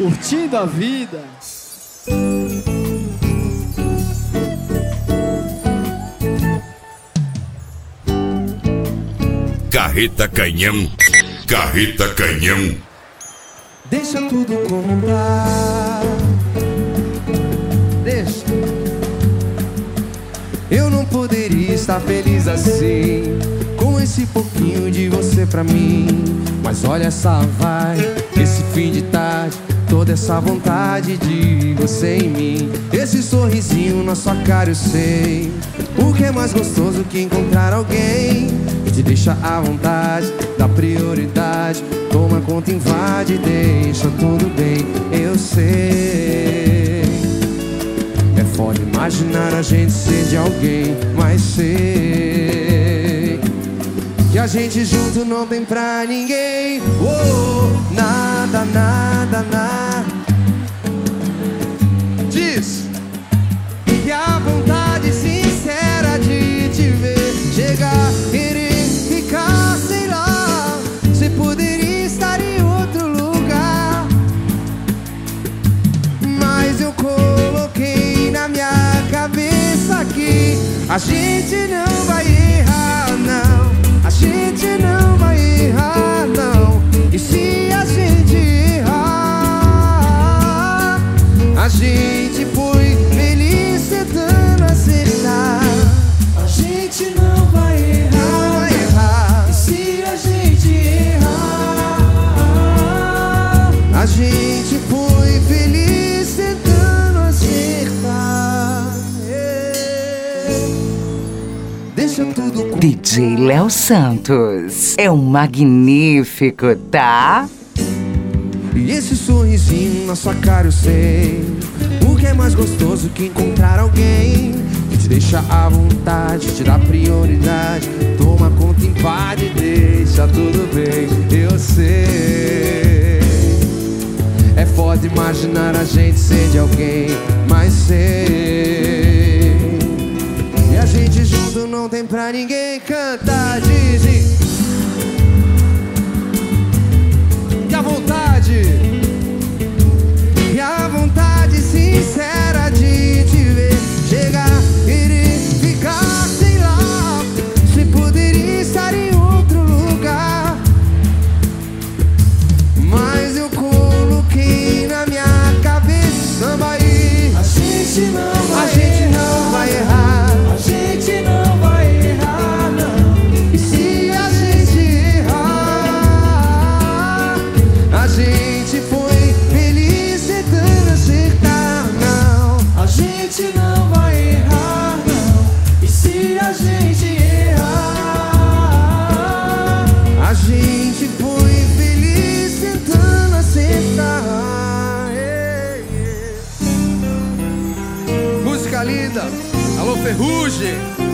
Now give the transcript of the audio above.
curtindo a vida. Carreta Canhão, Carreta Canhão. Deixa tudo como tá. Deixa. Eu não poderia estar feliz assim, com esse pouquinho de você pra mim. Mas olha essa vibe, esse fim de tarde, toda essa vontade de você em mim. Esse sorrisinho na sua cara eu sei. O que é mais gostoso que encontrar alguém que te deixa à vontade, dá prioridade, toma conta, invade, deixa tudo bem, eu sei. É foda imaginar a gente ser de alguém, mas sei que a gente junto não tem pra ninguém. Oh, nada, nada, nada. Diz que a vontade sincera de te ver chegar, querer ficar, sei lá. Você poderia estar em outro lugar, mas eu coloquei na minha cabeça que a gente não vai errar, não. A gente não vai errar, não. E se a gente errar, a gente foi feliz tentando acertar. A gente não vai errar, e se a gente errar, a gente foi feliz tentando acertar. Deixa tudo com DJ Léo Santos é um magnífico, tá? e esse sorrisinho na sua cara eu sei. O que é mais gostoso que encontrar alguém que te deixa à vontade, te dá prioridade, toma conta, invade, deixa tudo bem, eu sei. É foda imaginar a gente ser de alguém, mas sei. E a gente junto não tem pra ninguém. Canta, diz. E a vontade, e a vontade sincera de te ver chegar, querer ficar, sei lá. Você poderia estar em outro lugar, mas eu coloquei na minha cabeça samba aí. A gente não vai errar. A gente não vai errar, não. E se a gente errar, a gente foi feliz tentando acertar, não. A gente não vai errar, não. E se a gente errar, a gente foi feliz tentando acertar. Música linda. Alô, Ferrugem.